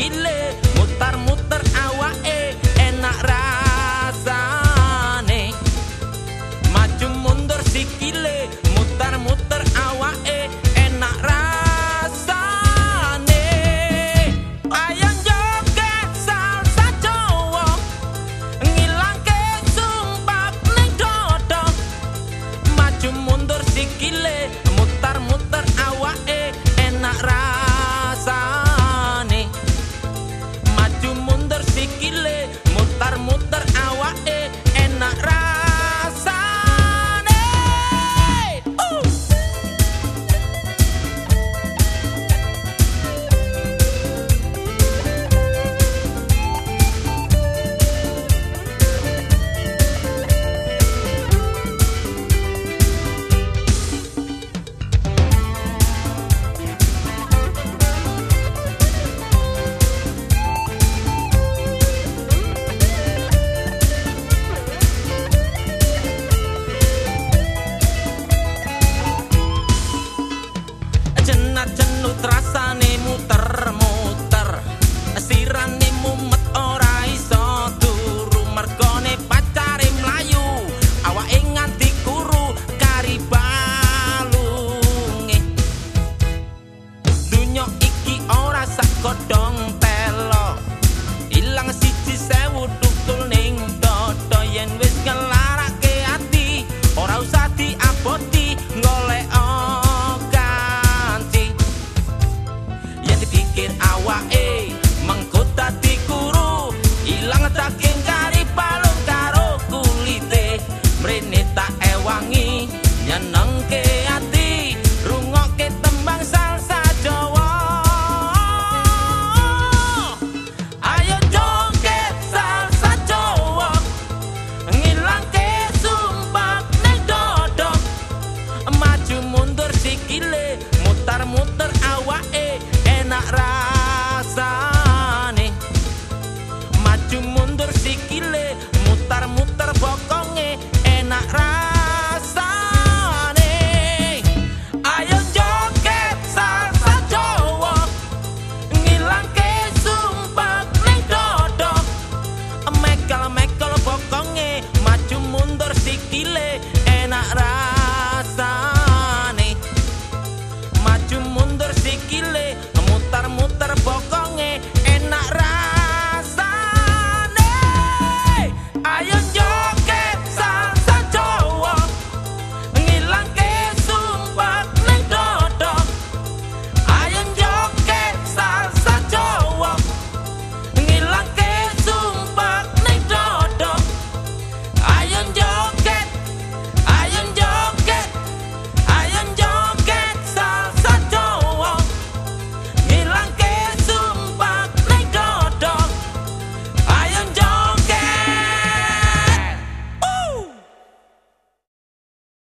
sikile mutar-muter awake enak rasane maju mundur sikile mutar-muter awake enak rasane ayo joget salsa Jawa ngilangke sumpah ning dodo maju mundur sikile mutar-muter awake enak rasane maju mundur sikile mutar-muter awake enak rasane jenut rasane muter-muter sirane mumet ora iso turu mergone pacare mlayu awake nganti kuru kari balunge dunyo iki ora sak godhong telo ilang siji sewu tukul ning dodo yen wis ngelarake ati ora usah diaboti golek awake